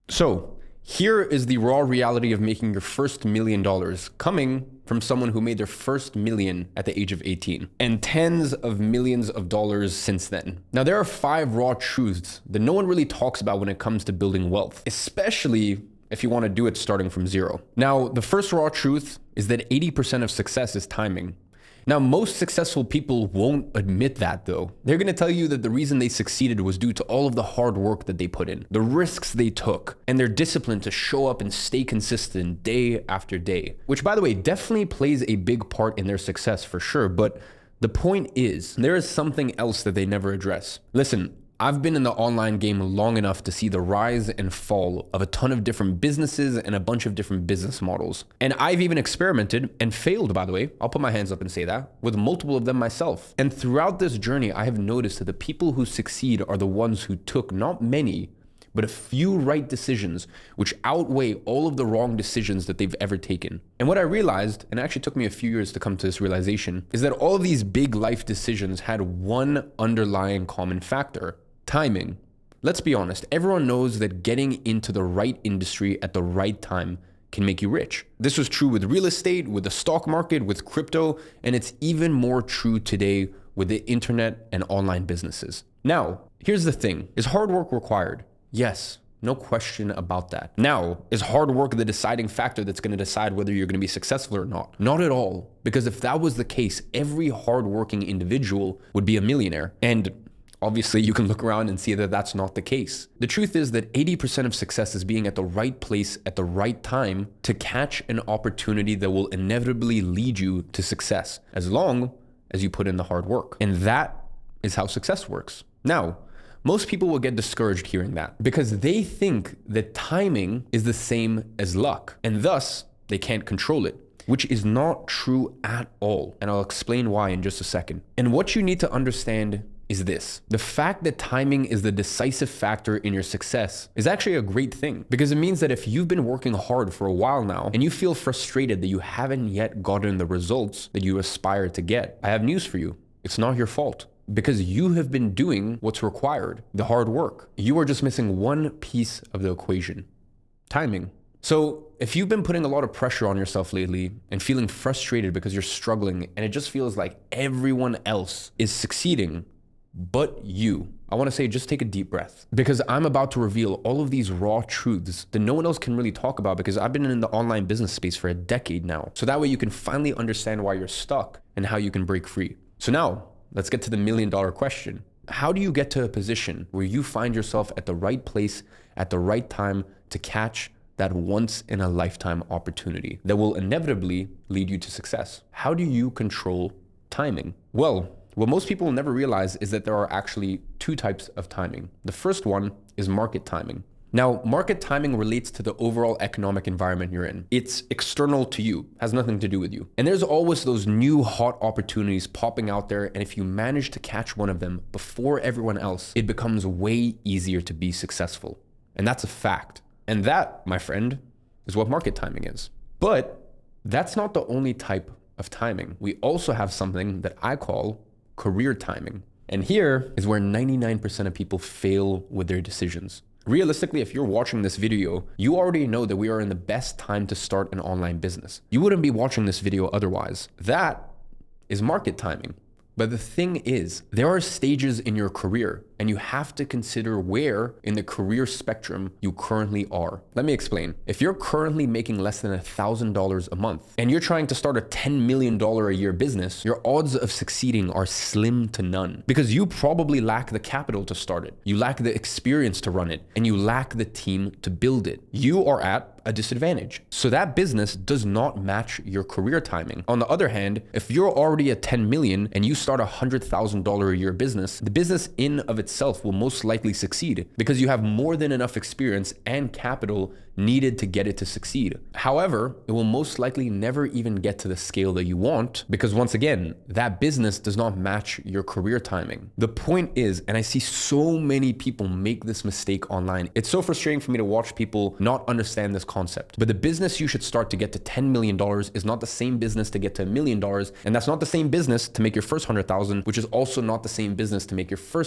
So here is the raw reality of making your first $1 million, coming from someone who made their first million at the age of 18 and tens of millions of dollars since then. Now, there are 5 raw truths that no one really talks about when it comes to building wealth, especially if you want to do it starting from zero. Now, the first raw truth is that 80% of success is timing. Now, most successful people won't admit that though. They're gonna tell you that the reason they succeeded was due to all of the hard work that they put in, the risks they took, and their discipline to show up and stay consistent day after day. Which, by the way, definitely plays a big part in their success for sure, but the point is, there is something else that they never address. Listen, I've been in the online game long enough to see the rise and fall of a ton of different businesses and a bunch of different business models. And I've even experimented and failed, by the way, I'll put my hands up and say that, with multiple of them myself. And throughout this journey, I have noticed that the people who succeed are the ones who took not many, but a few right decisions, which outweigh all of the wrong decisions that they've ever taken. And what I realized, and it actually took me a few years to come to this realization, is that all of these big life decisions had one underlying common factor: timing. Let's be honest, everyone knows that getting into the right industry at the right time can make you rich. This was true with real estate, with the stock market, with crypto, and it's even more true today with the internet and online businesses. Now, here's the thing. Is hard work required? Yes, no question about that. Now, is hard work the deciding factor that's going to decide whether you're going to be successful or not? Not at all, because if that was the case, every hardworking individual would be a millionaire. And obviously, you can look around and see that that's not the case. The truth is that 80% of success is being at the right place at the right time to catch an opportunity that will inevitably lead you to success, as long as you put in the hard work. And that is how success works. Now, most people will get discouraged hearing that because they think that timing is the same as luck, and thus they can't control it, which is not true at all. And I'll explain why in just a second. And what you need to understand is this: the fact that timing is the decisive factor in your success is actually a great thing, because it means that if you've been working hard for a while now and you feel frustrated that you haven't yet gotten the results that you aspire to get, I have news for you. It's not your fault, because you have been doing what's required, the hard work. You are just missing one piece of the equation: timing. So if you've been putting a lot of pressure on yourself lately and feeling frustrated because you're struggling and it just feels like everyone else is succeeding but you, I want to say just take a deep breath, because I'm about to reveal all of these raw truths that no one else can really talk about, because I've been in the online business space for a decade now. So that way you can finally understand why you're stuck and how you can break free. So now let's get to the $1 million question. How do you get to a position where you find yourself at the right place at the right time to catch that once in a lifetime opportunity that will inevitably lead you to success? How do you control timing? Well, what most people will never realize is that there are actually 2 types of timing. The first one is market timing. Now, market timing relates to the overall economic environment you're in. It's external to you, has nothing to do with you. And there's always those new hot opportunities popping out there, and if you manage to catch one of them before everyone else, it becomes way easier to be successful. And that's a fact. And that, my friend, is what market timing is. But that's not the only type of timing. We also have something that I call career timing. And here is where 99% of people fail with their decisions. Realistically, if you're watching this video, you already know that we are in the best time to start an online business. You wouldn't be watching this video otherwise. That is market timing. But the thing is, there are stages in your career, and you have to consider where in the career spectrum you currently are. Let me explain. If you're currently making less than $1,000 a month, and you're trying to start a $10 million a year business, your odds of succeeding are slim to none, because you probably lack the capital to start it. You lack the experience to run it, and you lack the team to build it. You are at a disadvantage. So that business does not match your career timing. On the other hand, if you're already at 10 million and you start a $100,000 a year business, the business in of itself will most likely succeed because you have more than enough experience and capital needed to get it to succeed. However, it will most likely never even get to the scale that you want, because once again, that business does not match your career timing. The point is, and I see so many people make this mistake online, it's so frustrating for me to watch people not understand this concept. But the business you should start to get to $10 million is not the same business to get to $1 million, and that's not the same business to make your first 100,000, which is also not the same business to make your first 10,000.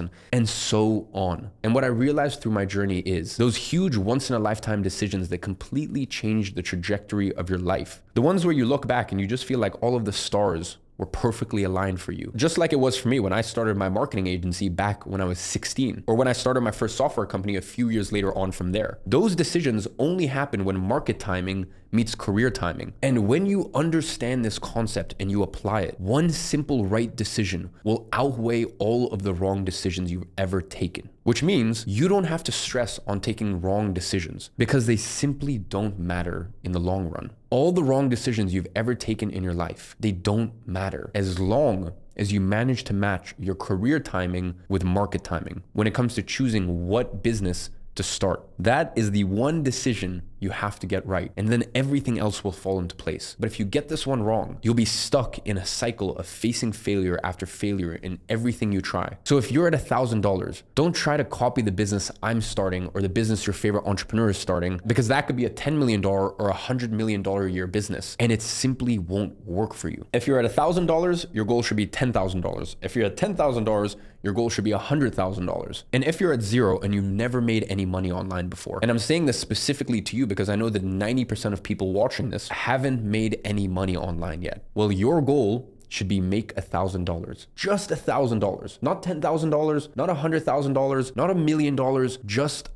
$100,000, and so on. And what I realized through my journey is those huge once in a lifetime decisions that completely change the trajectory of your life. The ones where you look back and you just feel like all of the stars were perfectly aligned for you. Just like it was for me when I started my marketing agency back when I was 16, or when I started my first software company a few years later on from there. Those decisions only happen when market timing meets career timing. And when you understand this concept and you apply it, one simple right decision will outweigh all of the wrong decisions you've ever taken. Which means you don't have to stress on taking wrong decisions because they simply don't matter in the long run. All the wrong decisions you've ever taken in your life, they don't matter as long as you manage to match your career timing with market timing when it comes to choosing what business to start. That is the one decision you have to get right, and then everything else will fall into place. But if you get this one wrong, you'll be stuck in a cycle of facing failure after failure in everything you try. So if you're at $1,000, don't try to copy the business I'm starting or the business your favorite entrepreneur is starting, because that could be a $10 million or $100 million a year business, and it simply won't work for you. If you're at $1,000, your goal should be $10,000. If you're at $10,000, your goal should be $100,000. And if you're at zero and you've never made any money online before, and I'm saying this specifically to you because I know that 90% of people watching this haven't made any money online yet. Well, your goal should be make $1,000. Just $1,000. Not $10,000, not $100,000, not $1 million, just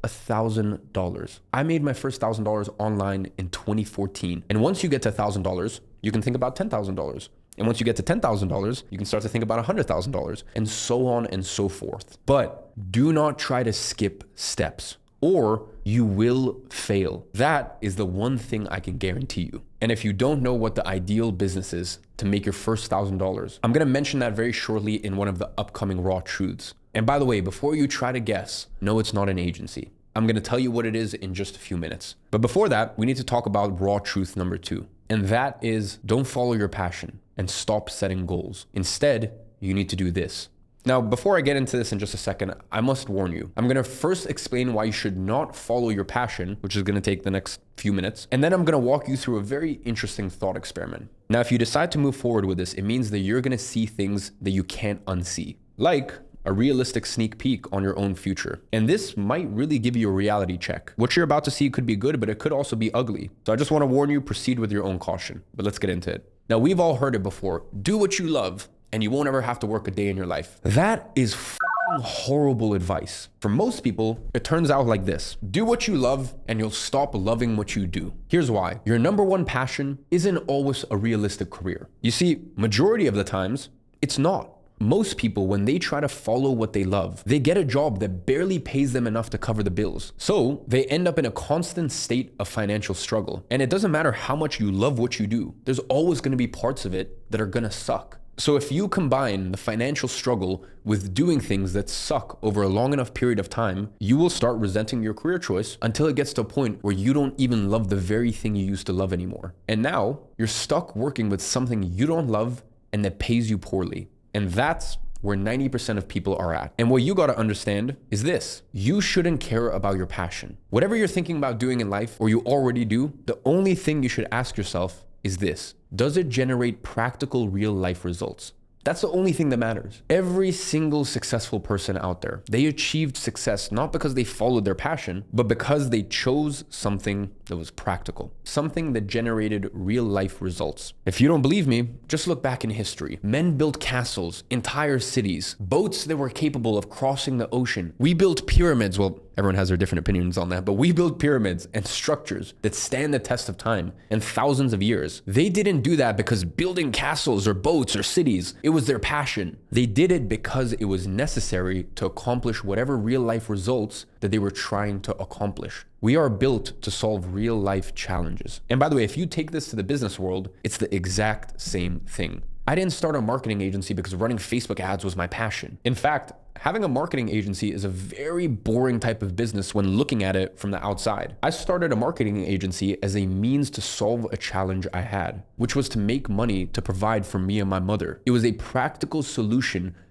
$1,000. I made my first $1,000 online in 2014. And once you get to $1,000, you can think about $10,000. And once you get to $10,000, you can start to think about $100,000, and so on and so forth. But do not try to skip steps, or you will fail. That is the one thing I can guarantee you. And if you don't know what the ideal business is to make your first $1,000, I'm gonna mention that very shortly in one of the upcoming Raw Truths. And by the way, before you try to guess, no, it's not an agency. I'm gonna tell you what it is in just a few minutes. But before that, we need to talk about Raw Truth number 2. And that is, don't follow your passion and stop setting goals. Instead, you need to do this. Now, before I get into this in just a second, I must warn you. I'm gonna first explain why you should not follow your passion, which is gonna take the next few minutes. And then I'm gonna walk you through a very interesting thought experiment. Now, if you decide to move forward with this, it means that you're gonna see things that you can't unsee. Like a realistic sneak peek on your own future. And this might really give you a reality check. What you're about to see could be good, but it could also be ugly. So I just wanna warn you, proceed with your own caution. But let's get into it. Now, we've all heard it before. Do what you love, and you won't ever have to work a day in your life. That is horrible advice. For most people, it turns out like this. Do what you love, and you'll stop loving what you do. Here's why. Your number one passion isn't always a realistic career. You see, majority of the times, it's not. Most people, when they try to follow what they love, they get a job that barely pays them enough to cover the bills. So they end up in a constant state of financial struggle. And it doesn't matter how much you love what you do, there's always gonna be parts of it that are gonna suck. So if you combine the financial struggle with doing things that suck over a long enough period of time, you will start resenting your career choice until it gets to a point where you don't even love the very thing you used to love anymore. And now you're stuck working with something you don't love and that pays you poorly. And that's where 90% of people are at. And what you gotta understand is this: you shouldn't care about your passion. Whatever you're thinking about doing in life, or you already do, the only thing you should ask yourself is this: does it generate practical real life results? That's the only thing that matters. Every single successful person out there, they achieved success not because they followed their passion, but because they chose something that was practical, something that generated real life results. If you don't believe me, just look back in history. Men built castles, entire cities, boats that were capable of crossing the ocean. We built pyramids. Well, everyone has their different opinions on that, but we built pyramids and structures that stand the test of time and thousands of years. They didn't do that because building castles or boats or cities, it was their passion. They did it because it was necessary to accomplish whatever real life results that they were trying to accomplish. We are built to solve real life challenges. And by the way, if you take this to the business world, it's the exact same thing. I didn't start a marketing agency because running Facebook ads was my passion. In fact, having a marketing agency is a very boring type of business when looking at it from the outside. I started a marketing agency as a means to solve a challenge I had, which was to make money to provide for me and my mother. It was a practical solution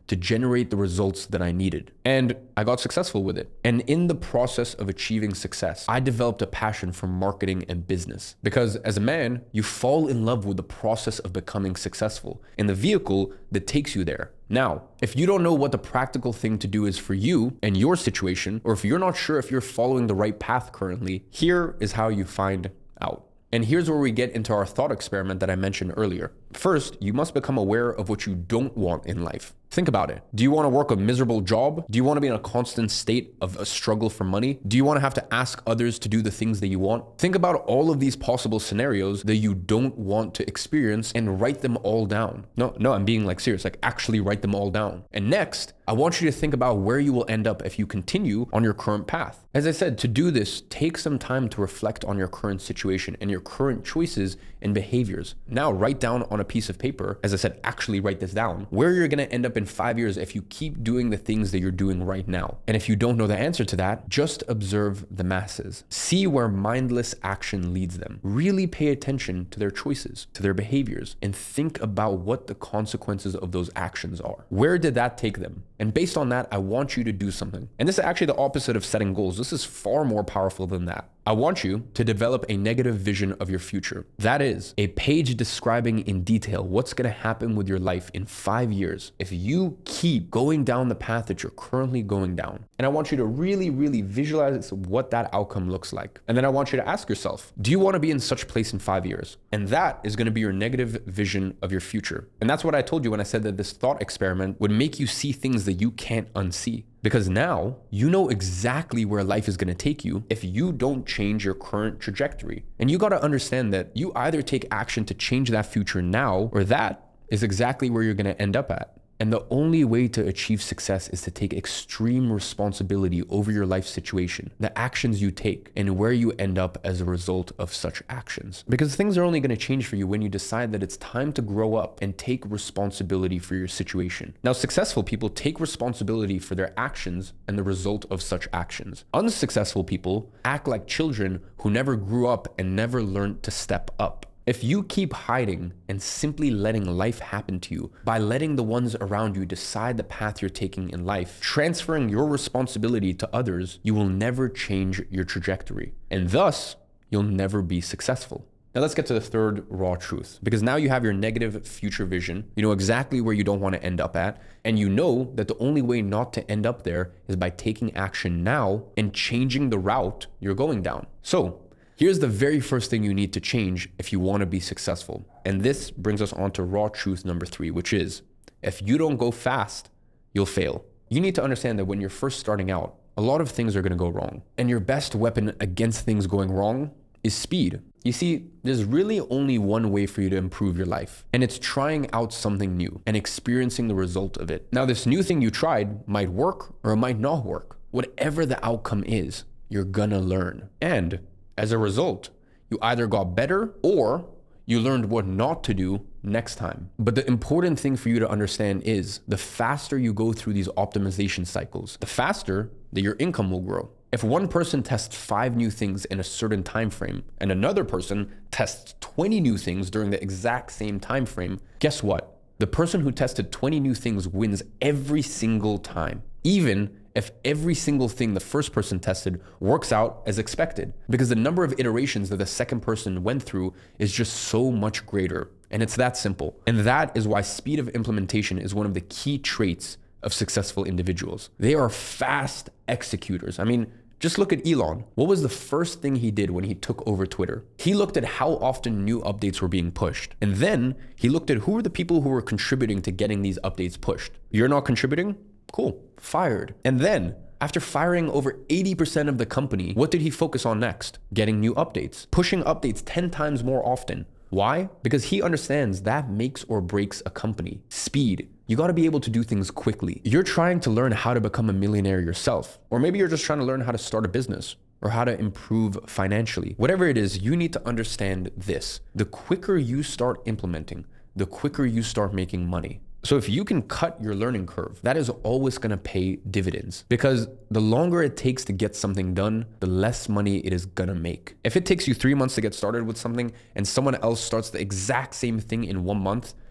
to generate the results that I needed. And I got successful with it. And in the process of achieving success, I developed a passion for marketing and business. Because as a man, you fall in love with the process of becoming successful and the vehicle that takes you there. Now, if you don't know what the practical thing to do is for you and your situation, or if you're not sure if you're following the right path currently, here is how you find out. And here's where we get into our thought experiment that I mentioned earlier. First, you must become aware of what you don't want in life. Think about it. Do you want to work a miserable job? Do you want to be in a constant state of a struggle for money? Do you want to have to ask others to do the things that you want? Think about all of these possible scenarios that you don't want to experience and write them all down. No, I'm being like serious, like actually write them all down. And next, I want you to think about where you will end up if you continue on your current path. As I said, to do this, take some time to reflect on your current situation and your current choices and behaviors. Now write down on a piece of paper, as I said, actually write this down, where you're going to end up in 5 years if you keep doing the things that you're doing right now. And if you don't know the answer to that, just observe the masses. See where mindless action leads them. Really pay attention to their choices, to their behaviors, and think about what the consequences of those actions are. Where did that take them? And based on that, I want you to do something. And this is actually the opposite of setting goals. This is far more powerful than that. I want you to develop a negative vision of your future. That is a page describing in detail what's going to happen with your life in 5 years if you keep going down the path that you're currently going down. And I want you to really, really visualize what that outcome looks like. And then I want you to ask yourself, do you want to be in such place in 5 years? And that is going to be your negative vision of your future. And that's what I told you when I said that this thought experiment would make you see things that you can't unsee. Because now you know exactly where life is going to take you if you don't change your current trajectory. And you got to understand that you either take action to change that future now, or that is exactly where you're going to end up at. And the only way to achieve success is to take extreme responsibility over your life situation, the actions you take, and where you end up as a result of such actions. Because things are only going to change for you when you decide that it's time to grow up and take responsibility for your situation. Now, successful people take responsibility for their actions and the result of such actions. Unsuccessful people act like children who never grew up and never learned to step up. If you keep hiding and simply letting life happen to you by letting the ones around you decide the path you're taking in life, transferring your responsibility to others, you will never change your trajectory. And thus, you'll never be successful. Now let's get to the third raw truth, because now you have your negative future vision. You know exactly where you don't want to end up at. And you know that the only way not to end up there is by taking action now and changing the route you're going down. So, here's the very first thing you need to change if you want to be successful. And this brings us on to raw truth number 3, which is, if you don't go fast, you'll fail. You need to understand that when you're first starting out, a lot of things are going to go wrong. And your best weapon against things going wrong is speed. You see, there's really only one way for you to improve your life, and it's trying out something new and experiencing the result of it. Now, this new thing you tried might work or it might not work. Whatever the outcome is, you're gonna learn. And as a result, you either got better or you learned what not to do next time. But the important thing for you to understand is the faster you go through these optimization cycles, the faster that your income will grow. If one person tests 5 new things in a certain time frame and another person tests 20 new things during the exact same time frame, guess what? The person who tested 20 new things wins every single time, even if every single thing the first person tested works out as expected, because the number of iterations that the second person went through is just so much greater. And it's that simple. And that is why speed of implementation is one of the key traits of successful individuals. They are fast executors. I mean, just look at Elon. What was the first thing he did when he took over Twitter? He looked at how often new updates were being pushed. And then he looked at who were the people who were contributing to getting these updates pushed. You're not contributing? Cool, fired. And then, after firing over 80% of the company, what did he focus on next? Getting new updates, pushing updates 10 times more often. Why? Because he understands that makes or breaks a company. Speed. You got to be able to do things quickly. You're trying to learn how to become a millionaire yourself, or maybe you're just trying to learn how to start a business or how to improve financially. Whatever it is, you need to understand this. The quicker you start implementing, the quicker you start making money. So if you can cut your learning curve, that is always going to pay dividends, because the longer it takes to get something done, the less money it is going to make. If it takes you 3 months to get started with something and someone else starts the exact same thing in 1 month,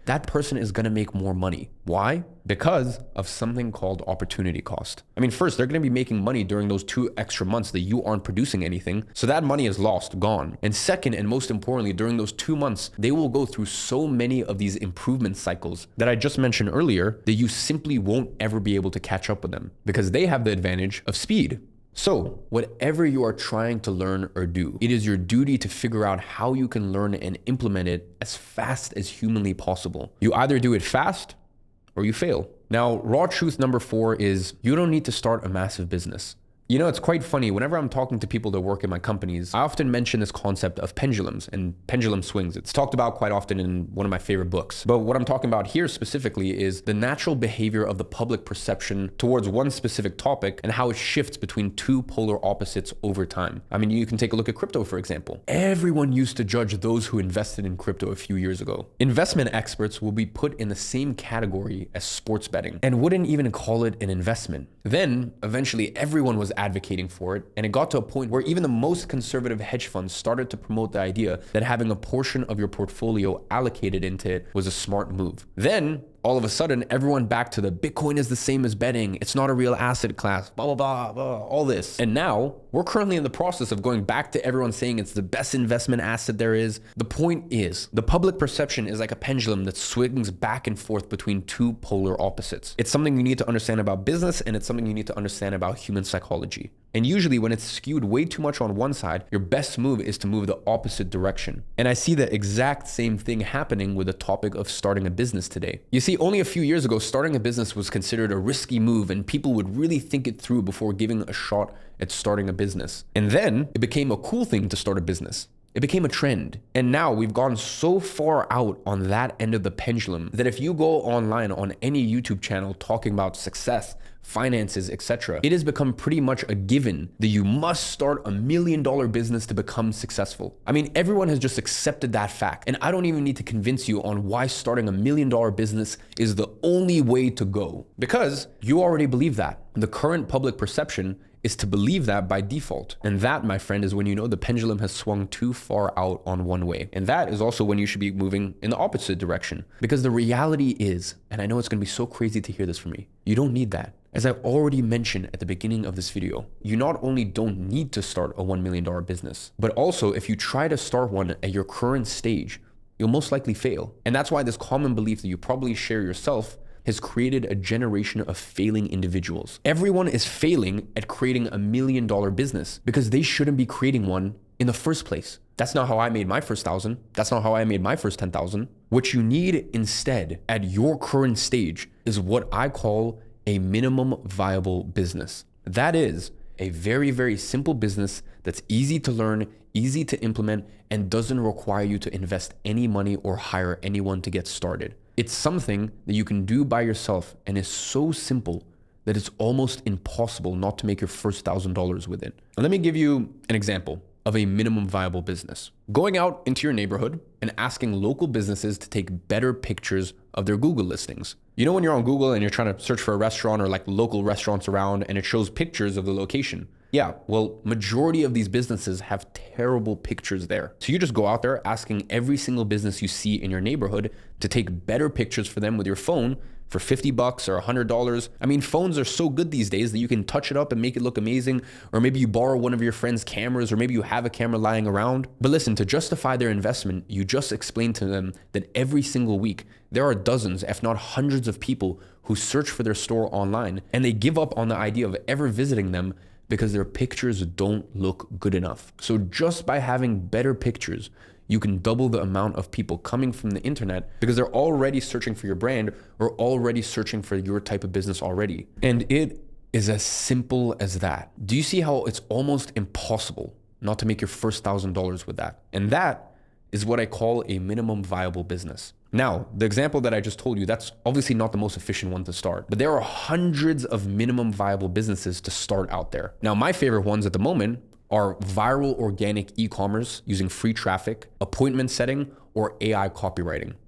that person is gonna make more money. Why? Because of something called opportunity cost. I mean, first, they're gonna be making money during those 2 extra months that you aren't producing anything. So that money is lost, gone. And second, and most importantly, during those 2 months, they will go through so many of these improvement cycles that I just mentioned earlier that you simply won't ever be able to catch up with them because they have the advantage of speed. So, whatever you are trying to learn or do, it is your duty to figure out how you can learn and implement it as fast as humanly possible. You either do it fast or you fail. Now, raw truth number 4 is you don't need to start a massive business. You know, it's quite funny. Whenever I'm talking to people that work in my companies, I often mention this concept of pendulums and pendulum swings. It's talked about quite often in one of my favorite books. But what I'm talking about here specifically is the natural behavior of the public perception towards one specific topic and how it shifts between 2 polar opposites over time. I mean, you can take a look at crypto, for example. Everyone used to judge those who invested in crypto a few years ago. Investment experts will be put in the same category as sports betting and wouldn't even call it an investment. Then, eventually, everyone was advocating for it, and it got to a point where even the most conservative hedge funds started to promote the idea that having a portion of your portfolio allocated into it was a smart move. Then, all of a sudden, everyone back to the Bitcoin is the same as betting. It's not a real asset class, blah, blah, blah, blah, all this. And now we're currently in the process of going back to everyone saying it's the best investment asset there is. The point is, the public perception is like a pendulum that swings back and forth between 2 polar opposites. It's something you need to understand about business, and it's something you need to understand about human psychology. And usually when it's skewed way too much on one side, your best move is to move the opposite direction. And I see the exact same thing happening with the topic of starting a business today. You see, only a few years ago, starting a business was considered a risky move and people would really think it through before giving a shot at starting a business. And then it became a cool thing to start a business. It became a trend. And now we've gone so far out on that end of the pendulum that if you go online on any YouTube channel talking about success, finances, etc., it has become pretty much a given that you must start $1 million business to become successful. I mean, everyone has just accepted that fact. And I don't even need to convince you on why starting $1 million business is the only way to go, because you already believe that. The current public perception is to believe that by default. And that, my friend, is when you know the pendulum has swung too far out on one way. And that is also when you should be moving in the opposite direction. Because the reality is, and I know it's gonna be so crazy to hear this from me, you don't need that. As I already mentioned at the beginning of this video, you not only don't need to start a $1 million business, but also if you try to start one at your current stage, you'll most likely fail. And that's why this common belief that you probably share yourself has created a generation of failing individuals. Everyone is failing at creating $1 million business because they shouldn't be creating one in the first place. That's not how I made my first 1,000. That's not how I made my first 10,000. What you need instead at your current stage is what I call a minimum viable business. That is a very, very simple business that's easy to learn, easy to implement, and doesn't require you to invest any money or hire anyone to get started. It's something that you can do by yourself and is so simple that it's almost impossible not to make your first $1,000 with it. Now, let me give you an example of a minimum viable business. Going out into your neighborhood and asking local businesses to take better pictures of their Google listings. You know when you're on Google and you're trying to search for a restaurant or like local restaurants around and it shows pictures of the location? Yeah, well, majority of these businesses have terrible pictures there. So you just go out there asking every single business you see in your neighborhood to take better pictures for them with your phone for $50 or $100. I mean, phones are so good these days that you can touch it up and make it look amazing. Or maybe you borrow one of your friend's cameras, or maybe you have a camera lying around. But listen, to justify their investment, you just explain to them that every single week, there are dozens, if not hundreds of people who search for their store online, and they give up on the idea of ever visiting them because their pictures don't look good enough. So just by having better pictures, you can double the amount of people coming from the internet because they're already searching for your brand or already searching for your type of business already. And it is as simple as that. Do you see how it's almost impossible not to make your first $1,000 with that? And that is what I call a minimum viable business. Now, the example that I just told you, that's obviously not the most efficient one to start, but there are hundreds of minimum viable businesses to start out there. Now, my favorite ones at the moment are viral organic e-commerce using free traffic, appointment setting, or AI copywriting.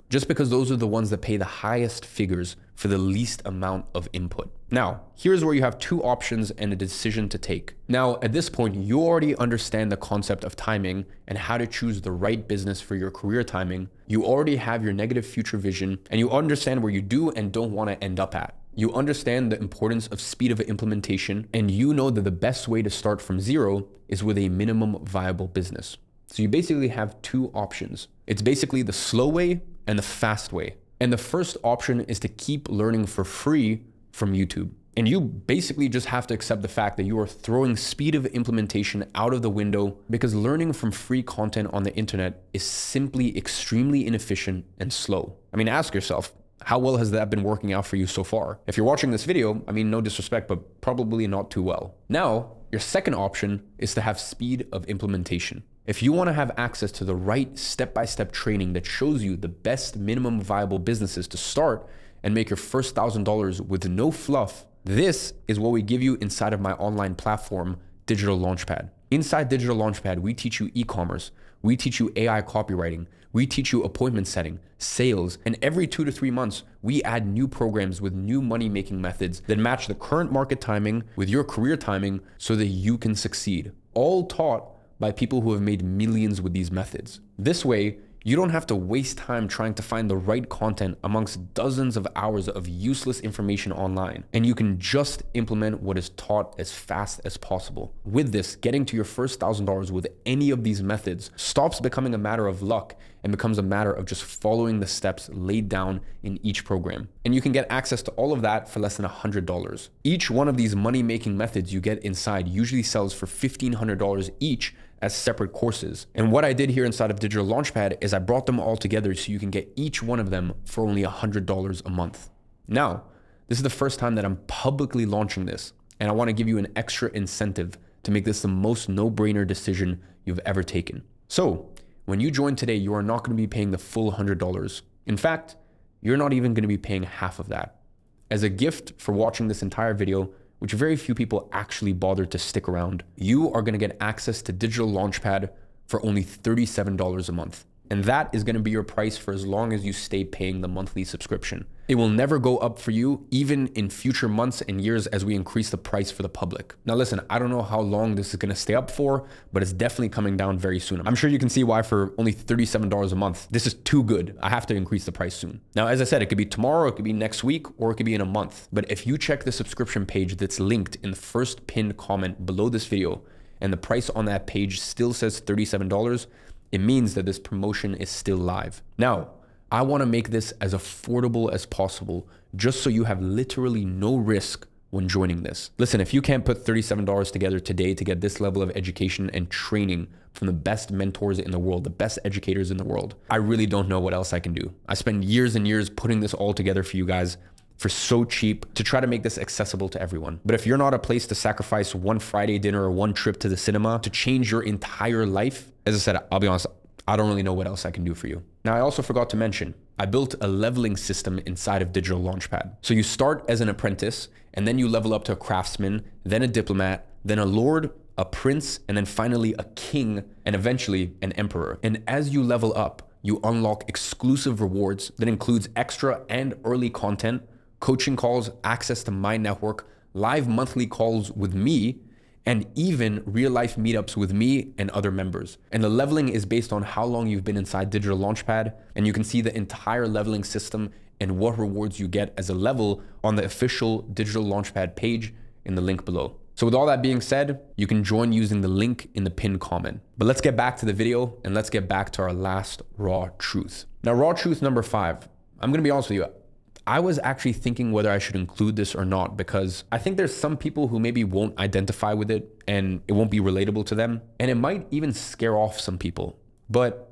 just because those are the ones that pay the highest figures for the least amount of input. Now, here's where you have two options and a decision to take. Now, at this point, you already understand the concept of timing and how to choose the right business for your career timing. You already have your negative future vision, and you understand where you do and don't want to end up at. You understand the importance of speed of implementation, and you know that the best way to start from zero is with a minimum viable business. So you basically have two options. It's basically the slow way and the fast way. And the first option is to keep learning for free from YouTube. And you basically just have to accept the fact that you are throwing speed of implementation out of the window because learning from free content on the internet is simply extremely inefficient and slow. I mean, ask yourself, how well has that been working out for you so far? If you're watching this video, I mean, no disrespect, but probably not too well. Now, your second option is to have speed of implementation. If you want to have access to the right step-by-step training that shows you the best minimum viable businesses to start and make your first $1,000 with no fluff, this is what we give you inside of my online platform, Digital Launchpad. Inside Digital Launchpad, we teach you e-commerce, we teach you AI copywriting, we teach you appointment setting, sales, and every 2 to 3 months, we add new programs with new money-making methods that match the current market timing with your career timing so that you can succeed. All taught by people who have made millions with these methods. This way, you don't have to waste time trying to find the right content amongst dozens of hours of useless information online, and you can just implement what is taught as fast as possible. With this, getting to your first $1,000 with any of these methods stops becoming a matter of luck and becomes a matter of just following the steps laid down in each program. And you can get access to all of that for less than $100. Each one of these money-making methods you get inside usually sells for $1,500 each as separate courses. And what I did here inside of Digital Launchpad is I brought them all together so you can get each one of them for only $100 a month. Now, this is the first time that I'm publicly launching this, and I want to give you an extra incentive to make this the most no-brainer decision you've ever taken. So, when you join today, you are not going to be paying the full $100. In fact, you're not even going to be paying half of that. As a gift for watching this entire video, which very few people actually bother to stick around, you are going to get access to Digital Launchpad for only $37 a month. And that is going to be your price for as long as you stay paying the monthly subscription. It will never go up for you, even in future months and years as we increase the price for the public. Now listen, I don't know how long this is going to stay up for, but it's definitely coming down very soon. I'm sure you can see why for only $37 a month, this is too good. I have to increase the price soon. Now, as I said, it could be tomorrow, it could be next week, or it could be in a month. But if you check the subscription page that's linked in the first pinned comment below this video, and the price on that page still says $37, it means that this promotion is still live. Now, I want to make this as affordable as possible, just so you have literally no risk when joining this. Listen, if you can't put $37 together today to get this level of education and training from the best mentors in the world, the best educators in the world, I really don't know what else I can do. I spend years and years putting this all together for you guys for so cheap to try to make this accessible to everyone. But if you're not a place to sacrifice one Friday dinner or one trip to the cinema to change your entire life, as I said, I'll be honest, I don't really know what else I can do for you. Now, I also forgot to mention, I built a leveling system inside of Digital Launchpad. So you start as an apprentice, and then you level up to a craftsman, then a diplomat, then a lord, a prince, and then finally a king, and eventually an emperor. And as you level up, you unlock exclusive rewards that includes extra and early content, coaching calls, access to my network, live monthly calls with me, and even real life meetups with me and other members. And the leveling is based on how long you've been inside Digital Launchpad, and you can see the entire leveling system and what rewards you get as a level on the official Digital Launchpad page in the link below. So with all that being said, you can join using the link in the pinned comment. But let's get back to the video and let's get back to our last raw truth. Now, raw truth number 5, I'm gonna be honest with you, I was actually thinking whether I should include this or not, because I think there's some people who maybe won't identify with it and it won't be relatable to them. And it might even scare off some people, but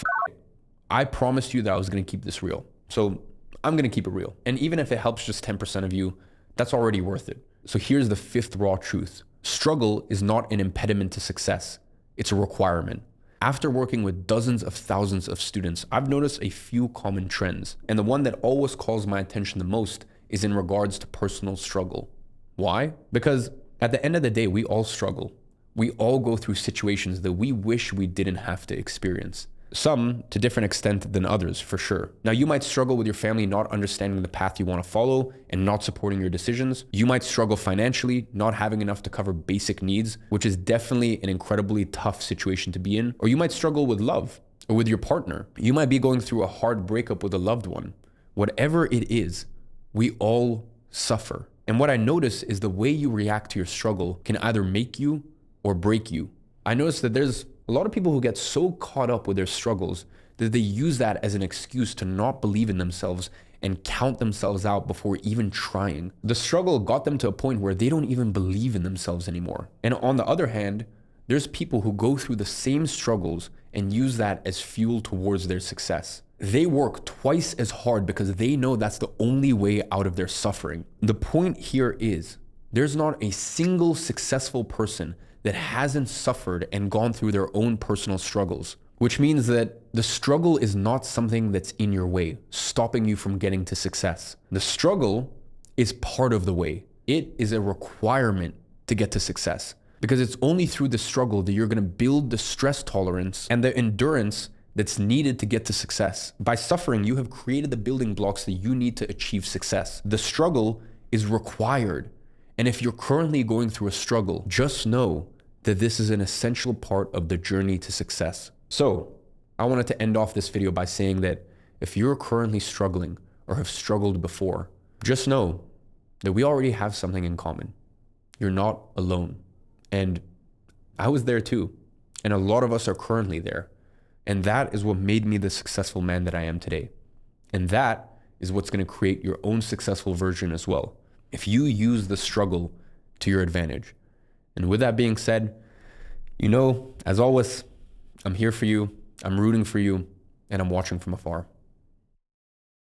I promised you that I was gonna keep this real. So I'm gonna keep it real. And even if it helps just 10% of you, that's already worth it. So here's the 5th raw truth. Struggle is not an impediment to success. It's a requirement. After working with dozens of thousands of students, I've noticed a few common trends. And the one that always calls my attention the most is in regards to personal struggle. Why? Because at the end of the day, we all struggle. We all go through situations that we wish we didn't have to experience. Some to different extent than others, for sure. Now, you might struggle with your family not understanding the path you want to follow and not supporting your decisions. You might struggle financially, not having enough to cover basic needs, which is definitely an incredibly tough situation to be in. Or you might struggle with love or with your partner. You might be going through a hard breakup with a loved one. Whatever it is, we all suffer. And what I notice is the way you react to your struggle can either make you or break you. I notice that there's a lot of people who get so caught up with their struggles that they use that as an excuse to not believe in themselves and count themselves out before even trying. The struggle got them to a point where they don't even believe in themselves anymore. And on the other hand, there's people who go through the same struggles and use that as fuel towards their success. They work twice as hard because they know that's the only way out of their suffering. The point here is there's not a single successful person that hasn't suffered and gone through their own personal struggles, which means that the struggle is not something that's in your way, stopping you from getting to success. The struggle is part of the way. It is a requirement to get to success because it's only through the struggle that you're going to build the stress tolerance and the endurance that's needed to get to success. By suffering, you have created the building blocks that you need to achieve success. The struggle is required. And if you're currently going through a struggle, just know that this is an essential part of the journey to success. So I wanted to end off this video by saying that if you're currently struggling or have struggled before, just know that we already have something in common. You're not alone. And I was there too. And a lot of us are currently there. And that is what made me the successful man that I am today. And that is what's going to create your own successful version as well, if you use the struggle to your advantage. And with that being said, as always, I'm here for you, I'm rooting for you, and I'm watching from afar.